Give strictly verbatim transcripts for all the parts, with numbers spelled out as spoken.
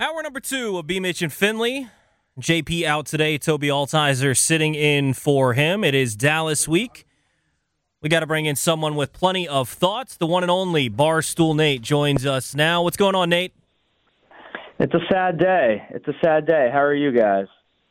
Hour number two of B. Mitch and Finley. J P out today. Toby Altizer sitting in for him. It is Dallas week. We got to bring in someone with plenty of thoughts. The one and only Barstool Nate joins us now. What's going on, Nate? It's a sad day. It's a sad day. How are you guys?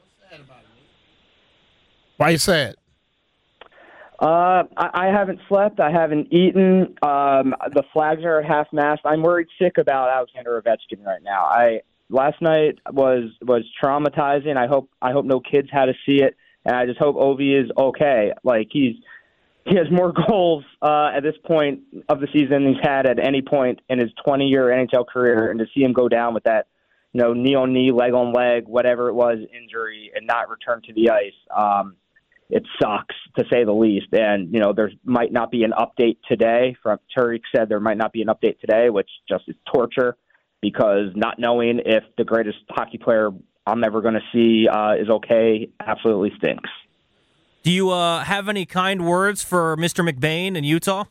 Why are you sad? Uh, I, I haven't slept. I haven't eaten. Um, the flags are at half-mast. I'm worried sick about Alexander Ovechkin right now. I last night was was traumatizing. I hope I hope no kids had to see it, and I just hope Ovi is okay. Like he's he has more goals uh, at this point of the season than he's had at any point in his twenty-year N H L career, and to see him go down with that, you know, knee on knee, leg on leg, whatever it was, injury, and not return to the ice. Um, It sucks, to say the least. And, you know, there might not be an update today. From Tariq said there might not be an update today, which just is torture, because not knowing if the greatest hockey player I'm ever going to see uh, is okay absolutely stinks. Do you uh, have any kind words for Mister McBain in Utah?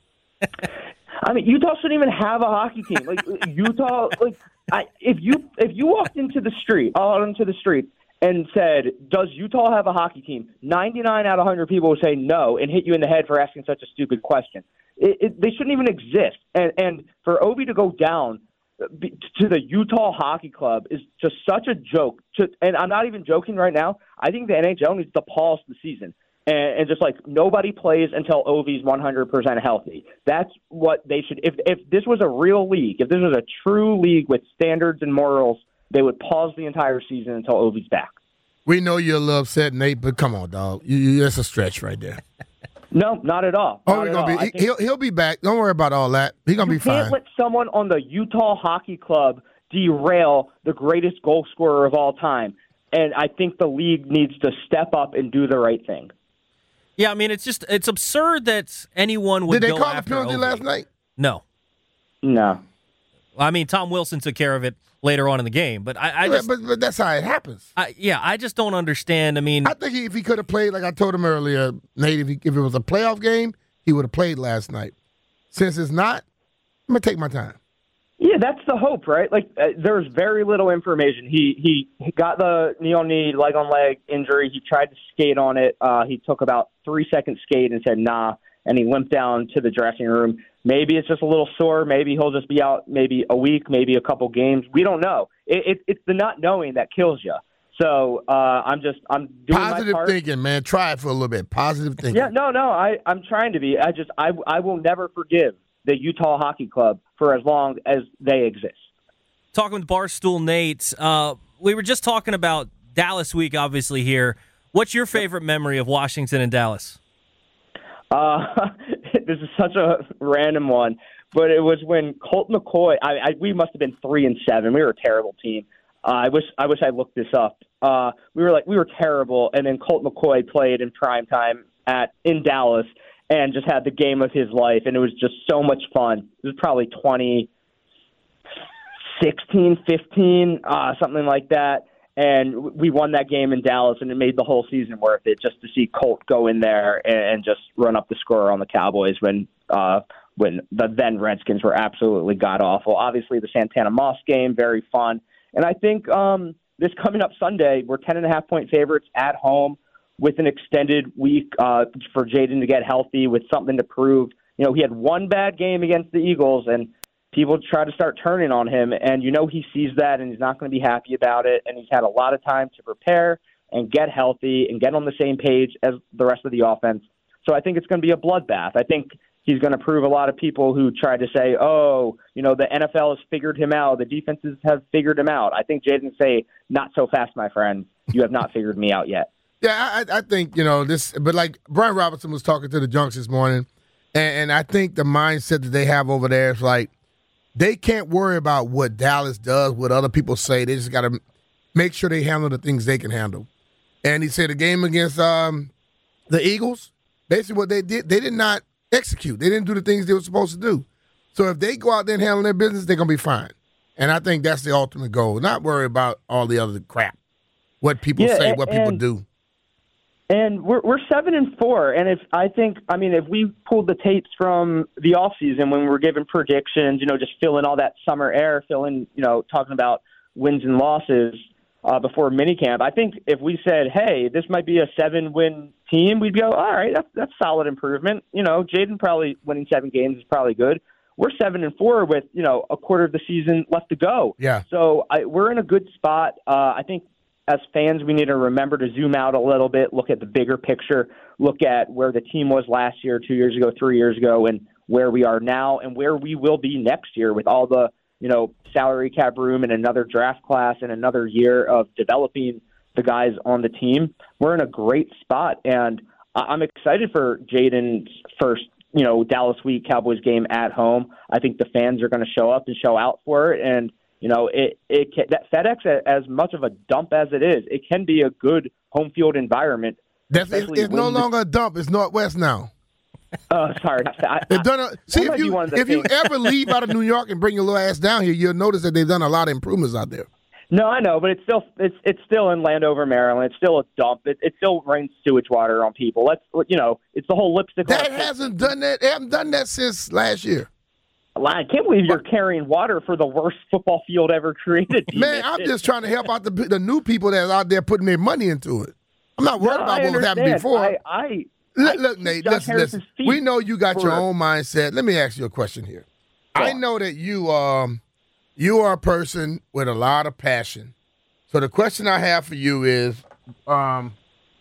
I mean, Utah shouldn't even have a hockey team. Like Utah, like I, if you if you walked into the street, out into the street, and said, does Utah have a hockey team? ninety-nine out of one hundred people would say no and hit you in the head for asking such a stupid question. It, it, they shouldn't even exist. And, and for Ovi to go down to the Utah Hockey Club is just such a joke. To, and I'm not even joking right now. I think the N H L needs to pause the season and, and just like nobody plays until Ovi's one hundred percent healthy. That's what they should. If, if this was a real league, if this was a true league with standards and morals, they would pause the entire season until Ovi's back. We know you're a little upset, Nate, but come on, dog. You, you, that's a stretch right there. No, not at all. Oh, not gonna all. be, he, he'll he'll be back. Don't worry about all that. He's gonna you be fine. You can't let someone on the Utah Hockey Club derail the greatest goal scorer of all time. And I think the league needs to step up and do the right thing. Yeah, I mean, it's just it's absurd that anyone would. Did they go call the after penalty Ovi. last night? No. No. I mean, Tom Wilson took care of it later on in the game, but I, I just, but, but that's how it happens. I, yeah, I just don't understand. I mean, I think he, if he could have played, like I told him earlier, Nate, if, he, if it was a playoff game, he would have played last night. Since it's not, I'm gonna take my time. Yeah, that's the hope, right? Like, uh, there's very little information. He, he he got the knee on knee, leg on leg injury. He tried to skate on it. Uh, he took about three second skate and said nah, and he limped down to the dressing room. Maybe it's just a little sore. Maybe he'll just be out maybe a week, maybe a couple games. We don't know. It, it, it's the not knowing that kills you. So uh, I'm just I'm doing Positive my part. thinking, man. Try it for a little bit. Positive thinking. Yeah, no, no. I I'm trying to be. I just I I will never forgive the Utah Hockey Club for as long as they exist. Talking with Barstool Nate, uh, we were just talking about Dallas week, obviously here. What's your favorite memory of Washington and Dallas? Uh, this is such a random one, but it was when Colt McCoy. I, I we must have been three and seven. We were a terrible team. Uh, I wish I wish I looked this up. Uh, we were like we were terrible, and then Colt McCoy played in prime time at in Dallas and just had the game of his life, and it was just so much fun. It was probably twenty sixteen, fifteen, uh, something like that. And we won that game in Dallas, and it made the whole season worth it just to see Colt go in there and, and just run up the score on the Cowboys when uh, when the then Redskins were absolutely god-awful. Obviously, the Santana Moss game, very fun. And I think um, this coming up Sunday, we're ten and a half point favorites at home with an extended week uh, for Jaden to get healthy with something to prove. You know, he had one bad game against the Eagles, and people try to start turning on him, and you know he sees that, and he's not going to be happy about it, and he's had a lot of time to prepare and get healthy and get on the same page as the rest of the offense. So I think it's going to be a bloodbath. I think he's going to prove a lot of people who try to say, oh, you know, the N F L has figured him out, the defenses have figured him out. I think Jaden say, not so fast, my friend. You have not figured me out yet. Yeah, I, I think, you know, this, but like Brian Robinson was talking to the Junks this morning, and, and I think the mindset that they have over there is like, they can't worry about what Dallas does, what other people say. They just got to make sure they handle the things they can handle. And he said the game against um, the Eagles, basically what they did, they did not execute. They didn't do the things they were supposed to do. So if they go out there and handle their business, they're going to be fine. And I think that's the ultimate goal, not worry about all the other crap, what people yeah, say, and, what people and, do. And we're we're seven and four, and if I think, I mean, if we pulled the tapes from the off season when we were giving predictions, you know, just filling all that summer air, filling, you know, talking about wins and losses uh, before minicamp. I think if we said, hey, this might be a seven-win team, we'd go, all right, that's, that's solid improvement. You know, Jaden probably winning seven games is probably good. We're seven and four with, you know, a quarter of the season left to go. Yeah. So I, we're in a good spot. Uh, I think as fans, we need to remember to zoom out a little bit, look at the bigger picture, look at where the team was last year, two years ago, three years ago, and where we are now and where we will be next year with all the, you know, salary cap room and another draft class and another year of developing the guys on the team. We're in a great spot, and I'm excited for Jaden's first, you know, Dallas Week Cowboys game at home. I think the fans are going to show up and show out for it. And, you know, it, it can, that FedEx, as much of a dump as it is, it can be a good home field environment. That's, it's it's no longer a dump. It's Northwest now. Oh, sorry. I, they've done a, see, if you, if you things. ever leave out of New York and bring your little ass down here, you'll notice that they've done a lot of improvements out there. No, I know, but it's still it's it's still in Landover, Maryland. It's still a dump. It, it still rains sewage water on people. Let's you know, it's the whole lipstick. That hasn't done that. They haven't done that since last year. I can't believe you're carrying water for the worst football field ever created. Man, I'm it, just trying to help out the the new people that are out there putting their money into it. I'm not worried no, about I what was happening before. I, I, look, I look Nate, listen, listen. We know you got your own mindset. Let me ask you a question here. I know that you um you are a person with a lot of passion. So the question I have for you is, um,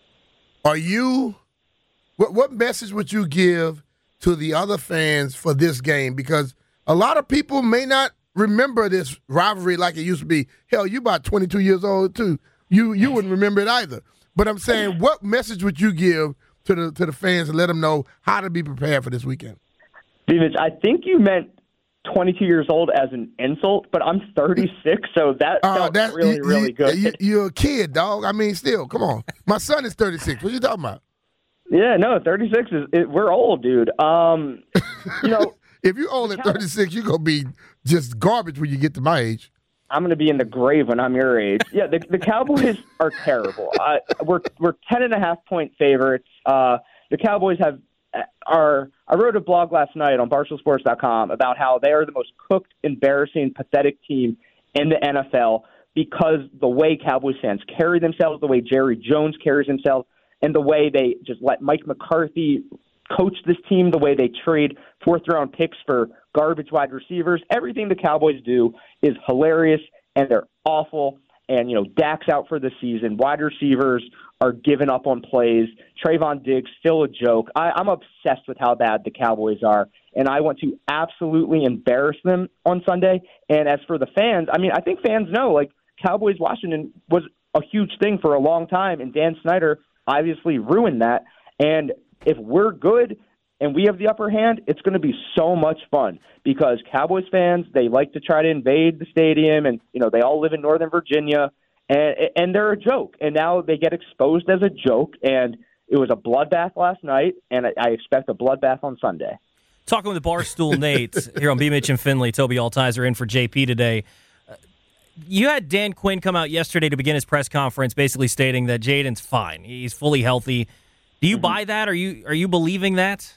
are you what what message would you give to the other fans for this game? Because a lot of people may not remember this rivalry like it used to be. Hell, you about twenty-two years old too. You you wouldn't remember it either. But I'm saying, what message would you give to the to the fans and let them know how to be prepared for this weekend? Stevens, I think you meant twenty-two years old as an insult, but I'm thirty-six, so that uh, felt that, really, you, really you, good. You, you're a kid, dog. I mean, still, come on. My son is thirty-six. What are you talking about? Yeah, no, thirty-six is it, we're old, dude. Um, you know, if you're old at thirty-six, you're gonna be just garbage when you get to my age. I'm going to be in the grave when I'm your age. Yeah, the, the Cowboys are terrible. Uh, we're we're ten and a half point favorites. Uh, the Cowboys have are. I wrote a blog last night on Barstool Sports dot com about how they are the most cooked, embarrassing, pathetic team in the N F L because the way Cowboys fans carry themselves, the way Jerry Jones carries himself, and the way they just let Mike McCarthy coach this team, the way they trade fourth-round picks for garbage wide receivers. Everything the Cowboys do is hilarious, and they're awful. And, you know, Dak's out for the season. Wide receivers are giving up on plays. Trayvon Diggs, still a joke. I, I'm obsessed with how bad the Cowboys are, and I want to absolutely embarrass them on Sunday. And as for the fans, I mean, I think fans know, like, Cowboys-Washington was a huge thing for a long time, and Dan Snyder obviously ruined that. And if we're good and we have the upper hand, it's going to be so much fun because Cowboys fans, they like to try to invade the stadium, and you know they all live in Northern Virginia, and and they're a joke. And now they get exposed as a joke, and it was a bloodbath last night, and I, I expect a bloodbath on Sunday. Talking with the Barstool Nate here on B. Mitch and Finley, Toby Altizer in for J P today. Uh, you had Dan Quinn come out yesterday to begin his press conference, basically stating that Jaden's fine, he's fully healthy. Do you buy that? Are you are you believing that?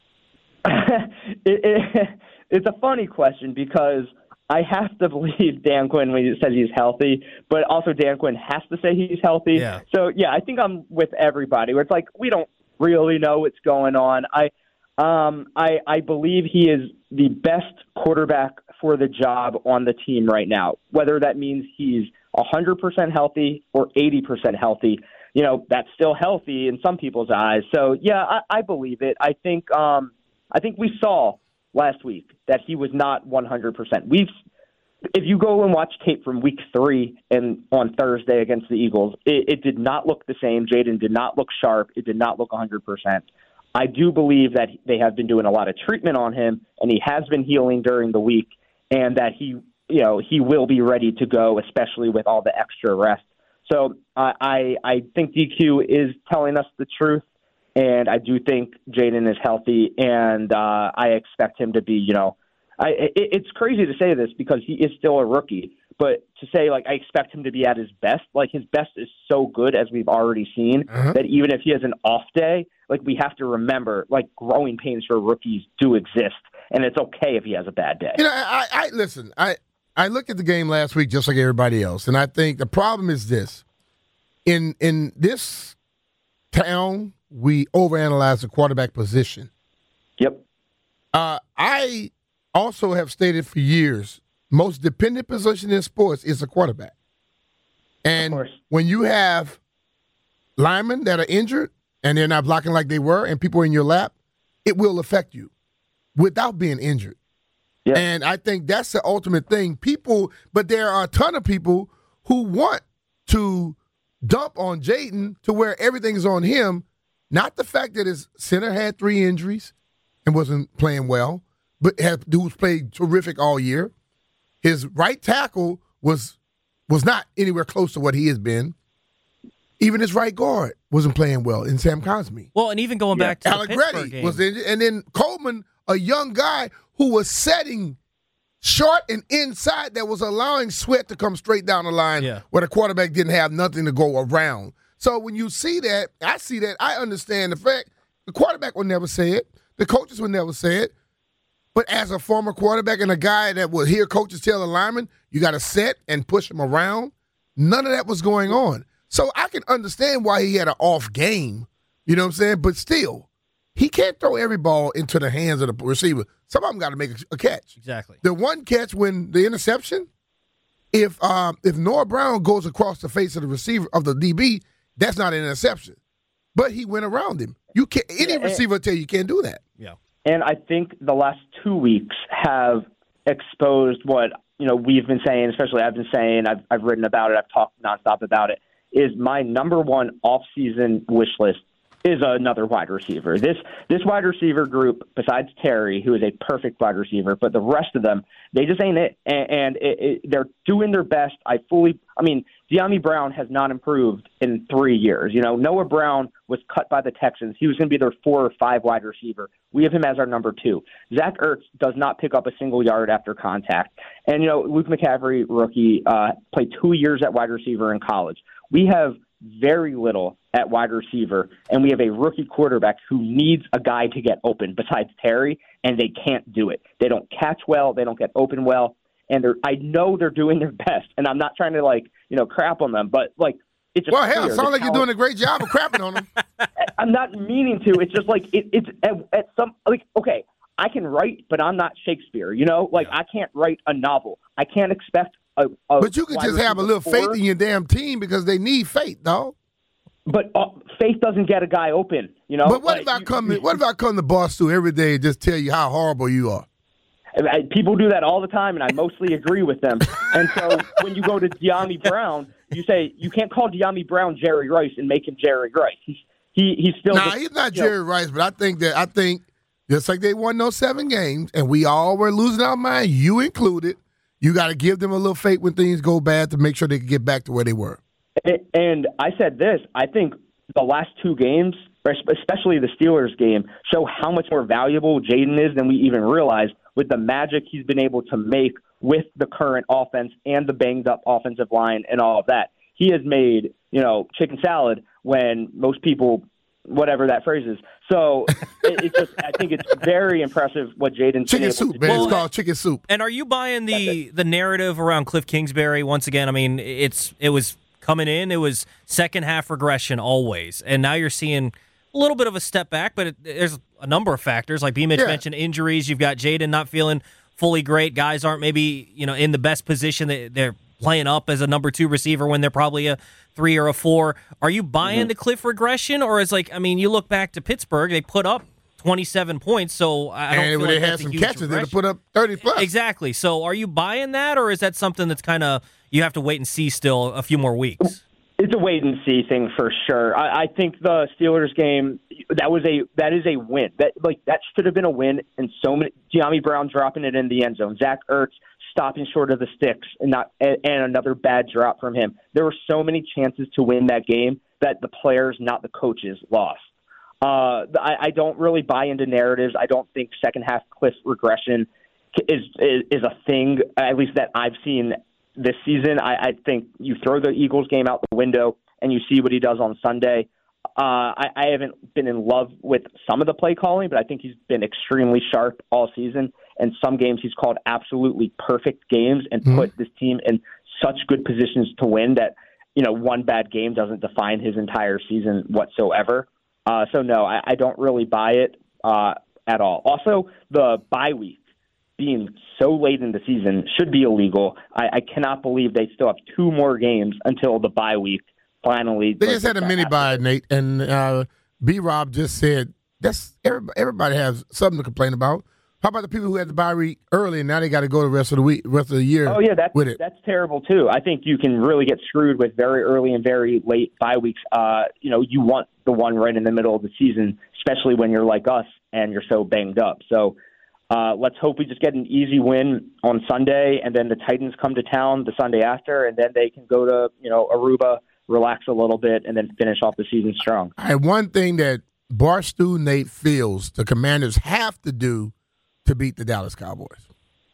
it, it, it's a funny question because I have to believe Dan Quinn when he says he's healthy, but also Dan Quinn has to say he's healthy. Yeah. So, yeah, I think I'm with everybody where it's like we don't really know what's going on. I um, I, I believe he is the best quarterback for the job on the team right now, whether that means he's one hundred percent healthy or eighty percent healthy. You know, that's still healthy in some people's eyes. So, yeah, I, I believe it. I think um, I think we saw last week that he was not one hundred percent. We've, if you go and watch tape from week three and on Thursday against the Eagles, it, it did not look the same. Jaden did not look sharp. It did not look one hundred percent. I do believe that they have been doing a lot of treatment on him, and he has been healing during the week, and that he, you know, he will be ready to go, especially with all the extra rest. So uh, I I think D Q is telling us the truth, and I do think Jaden is healthy, and uh, I expect him to be, you know, I, it, it's crazy to say this because he is still a rookie, but to say, like, I expect him to be at his best, like, his best is so good, as we've already seen, uh-huh. that even if he has an off day, like, we have to remember, like, growing pains for rookies do exist, and it's okay if he has a bad day. You know, I, I listen, I I looked at the game last week just like everybody else, and I think the problem is this. In in this town, we overanalyze the quarterback position. Yep. Uh, I also have stated for years, most dependent position in sports is a quarterback. And when you have linemen that are injured and they're not blocking like they were and people are in your lap, it will affect you without being injured. Yep. And I think that's the ultimate thing. People, but there are a ton of people who want to dump on Jayden to where everything is on him, not the fact that his center had three injuries and wasn't playing well, but had dudes played terrific all year. His right tackle was was not anywhere close to what he has been. Even his right guard wasn't playing well in Sam Cosmi. Well, and even going yeah. back to the Pittsburgh game. Was injured, and then Coleman, a young guy who was setting short and inside that was allowing Sweat to come straight down the line yeah. where the quarterback didn't have nothing to go around. So when you see that, I see that, I understand the fact the quarterback will never say it. The coaches will never say it. But as a former quarterback and a guy that will hear coaches tell the lineman, you got to set and push him around, none of that was going on. So I can understand why he had an off game, you know what I'm saying? But still, he can't throw every ball into the hands of the receiver. Some of them got to make a, a catch. Exactly. The one catch when the interception, if um, if Noah Brown goes across the face of the receiver of the D B, that's not an interception. But he went around him. You can't. Any yeah, receiver will tell you you can't do that. Yeah. And I think the last two weeks have exposed what, you know, we've been saying, especially I've been saying, I've, I've written about it, I've talked nonstop about it, is my number one off-season wish list is another wide receiver. This this wide receiver group, besides Terry, who is a perfect wide receiver, but the rest of them, they just ain't it. And, and it, it, they're doing their best. I fully, I mean, Dyami Brown has not improved in three years. You know, Noah Brown was cut by the Texans. He was going to be their four or five wide receiver. We have him as our number two. Zach Ertz does not pick up a single yard after contact. And, you know, Luke McCaffrey, rookie, uh, played two years at wide receiver in college. We have very little at wide receiver, and we have a rookie quarterback who needs a guy to get open besides Terry, and they can't do it. They don't catch well. They don't get open well. And they're, I know they're doing their best, and I'm not trying to, like, you know, crap on them, but, like, it's just well, hell, it sounds like talent. You're doing a great job of crapping on them. I'm not meaning to. It's just like it, it's at, at some like okay, I can write, but I'm not Shakespeare. You know, like yeah. I can't write a novel. I can't expect a. a but you can just have a little four. faith in your damn team because they need faith, dog. But uh, faith doesn't get a guy open. You know. But what like, if I you, come? To, what if I come to Barstool every day and just tell you how horrible you are? I, people do that all the time, and I mostly agree with them. And so when you go to Dyami Brown, you say you can't call Dyami Brown Jerry Rice and make him Jerry Rice. He's he he's still. Nah, the, he's not Jerry know. Rice, but I think that I think just like they won those seven games, and we all were losing our mind, you included. You got to give them a little faith when things go bad to make sure they can get back to where they were. And, and I said this: I think the last two games, especially the Steelers game, show how much more valuable Jayden is than we even realized. With the magic he's been able to make with the current offense and the banged-up offensive line and all of that. He has made, you know, chicken salad when most people, whatever that phrase is. So it, it's just, I think it's very impressive what Jayden's chicken been able soup, to man. do. It's called chicken soup. And are you buying the the narrative around Cliff Kingsbury once again? I mean, it's it was coming in, it was second half regression always, and now you're seeing a little bit of a step back, but it, there's a number of factors. Like B-Mitch yeah. mentioned, injuries. You've got Jayden not feeling fully great. Guys aren't maybe you know in the best position. They're playing up as a number two receiver when they're probably a three or a four. Are you buying mm-hmm. the Cliff regression, or is like I mean, you look back to Pittsburgh, they put up twenty-seven points, so I don't and feel when like they that's had a some huge catches, they put up thirty plus. Exactly. So are you buying that, or is that something that's kind of you have to wait and see still a few more weeks? It's a wait and see thing for sure. I, I think the Steelers game that was a that is a win. That like that should have been a win. And so many Dyami Brown dropping it in the end zone, Zach Ertz stopping short of the sticks, and not and, and another bad drop from him. There were so many chances to win that game that the players, not the coaches, lost. Uh, I, I don't really buy into narratives. I don't think second half Cliff regression is, is is a thing, at least that I've seen this season. I, I think you throw the Eagles game out the window and you see what he does on Sunday. Uh, I, I haven't been in love with some of the play calling, but I think he's been extremely sharp all season. and some games he's called absolutely perfect games and mm-hmm. put this team in such good positions to win that, you know, one bad game doesn't define his entire season whatsoever. Uh, so, no, I, I don't really buy it uh, at all. Also, the bye week being so late in the season should be illegal. I, I cannot believe they still have two more games until the bye week finally. They just had a mini bye, Nate, and uh, B-Rob just said that's everybody, everybody has something to complain about. How about the people who had the bye week early and now they got to go the rest of the week, rest of the year? Oh yeah, that's with it. That's terrible too. I think you can really get screwed with very early and very late bye weeks. Uh, you know, you want the one right in the middle of the season, especially when you're like us and you're so banged up. So uh, let's hope we just get an easy win on Sunday, and then the Titans come to town the Sunday after, and then they can go to you know Aruba, relax a little bit, and then finish off the season strong. All right, one thing that Barstool Nate feels the Commanders have to do to beat the Dallas Cowboys?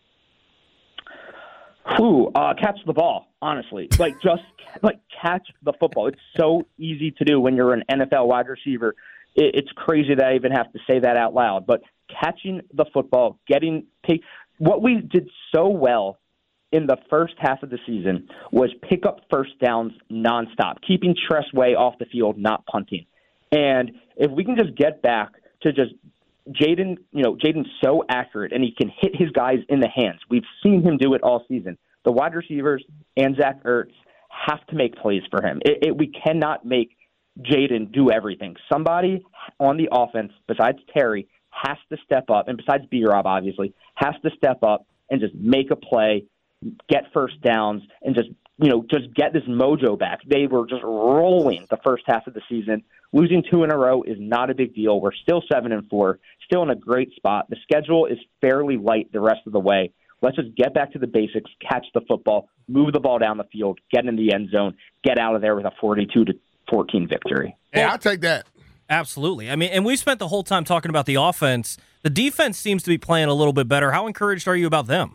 Who uh, catch the ball, honestly. Like, just like catch the football. It's so easy to do when you're an N F L wide receiver. It, it's crazy that I even have to say that out loud. But catching the football, getting pick, what we did so well in the first half of the season was pick up first downs nonstop, keeping Tress Way off the field, not punting. And if we can just get back to just Jaden, you know, Jaden's so accurate, and he can hit his guys in the hands. We've seen him do it all season. The wide receivers and Zach Ertz have to make plays for him. It, it, we cannot make Jaden do everything. Somebody on the offense, besides Terry, has to step up, and besides B-Rob, obviously, has to step up and just make a play, get first downs, and just, you know, just get this mojo back. They were just rolling the first half of the season. Losing two in a row is not a big deal. We're still seven and four, still in a great spot. The schedule is fairly light the rest of the way. Let's just get back to the basics, catch the football, move the ball down the field, get in the end zone, get out of there with a forty-two to fourteen victory. Yeah, I'll take that. Absolutely. I mean, and we spent the whole time talking about the offense. The defense seems to be playing a little bit better. How encouraged are you about them?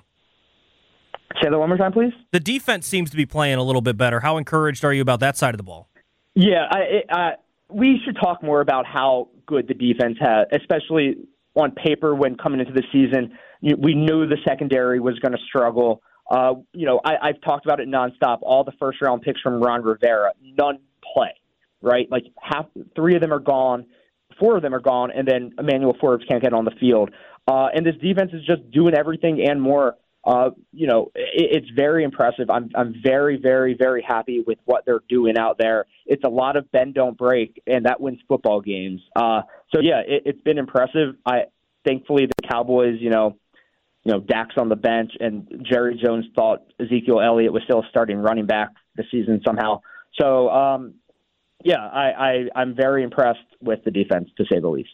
Say that one more time, please. The defense seems to be playing a little bit better. How encouraged are you about that side of the ball? Yeah, I, I, we should talk more about how good the defense has, especially on paper when coming into the season. We knew the secondary was going to struggle. Uh, you know, I, I've talked about it nonstop. All the first-round picks from Ron Rivera, none play, right? Like half, three of them are gone, four of them are gone, and then Emmanuel Forbes can't get on the field. Uh, and this defense is just doing everything and more. Uh, you know, it, it's very impressive. I'm I'm very, very, very happy with what they're doing out there. It's a lot of bend, don't break, and that wins football games. Uh, so yeah, it, it's been impressive. I thankfully the Cowboys, you know, you know, Dak's on the bench, and Jerry Jones thought Ezekiel Elliott was still starting running back this season somehow. So um, yeah, I, I I'm very impressed with the defense, to say the least.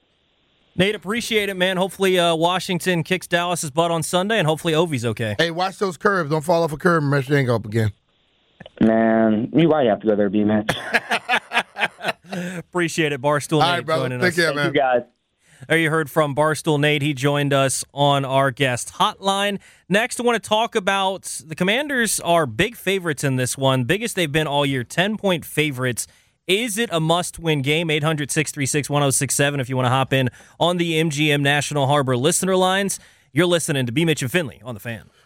Nate, appreciate it, man. Hopefully uh, Washington kicks Dallas's butt on Sunday, and hopefully Ovi's okay. Hey, watch those curves. Don't fall off a curb and mess your ankle up again. Man, you why you have to go there, B-Mitch? Appreciate it, Barstool Nate. All right, brother. Joining Take us. care, Thank man. you, guys. There you heard from Barstool Nate. He joined us on our guest hotline. Next, I want to talk about the Commanders are big favorites in this one. Biggest they've been all year, ten-point favorites. Is it a must-win game? eight hundred, six three six, one oh six seven if you want to hop in on the M G M National Harbor listener lines. You're listening to B. Mitch and Finley on The Fan.